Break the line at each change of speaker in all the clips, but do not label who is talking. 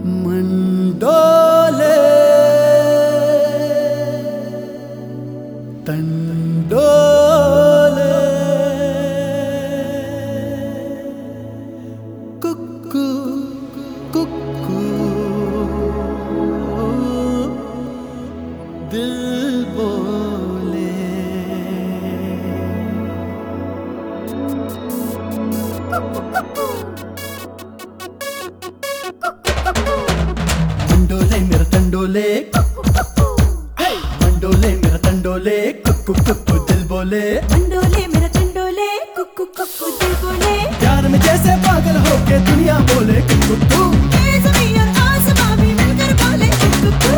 मंडोले तंडोले कुक्कू कुक्कू दिल बोले। मंडोले मेरा तंडोले, मंडोले मेरा तंडोले, कुक्कू कुक्कू दिल बोले।
मंडोले मेरा तंडोले, कुक्कू कुक्कू दिल बोले।
प्यार में जैसे पागल होके दुनिया बोले कुक्कू।
ज़मीन और आसमां भी मिलकर बोले कुक्कू।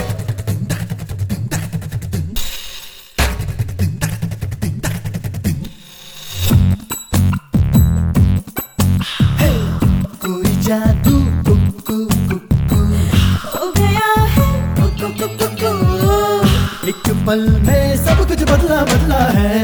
कोई जादू कुक्कू कुक्कू
हो गया है कुक्कू कुक्कू।
एक पल में सब कुछ बदला बदला है।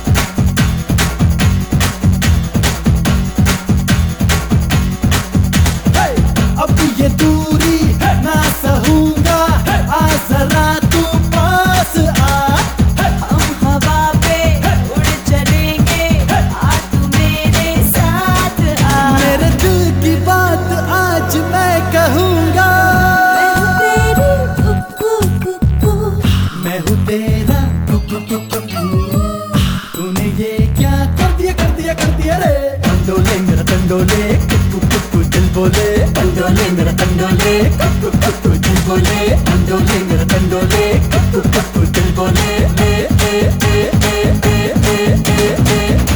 अब ये दूरी ना सहूंगा, आ जरा तू पास आ।
हम हवा पे उड़ चलेंगे, आ तू मेरे साथ आ।
मेरे दिल की बात आज मैं कहूंगा।
मैं हूँ तेरी कुक्कू कुक्कू।
मैं हूँ तेरा कुक्कू कुक्कू। तूने ये क्या कर दिया रे। तंडोले मेरा तंडोले, कुक्कू कुक्कू दिल बोले। तंडोले मेरा तंडोले, कुक्कू कुक्कू दिल बोले। तंडोले मेरा तंडोले, कुक्कू कुक्कू दिल बोले। ए ए ए ए ए ए ए ए।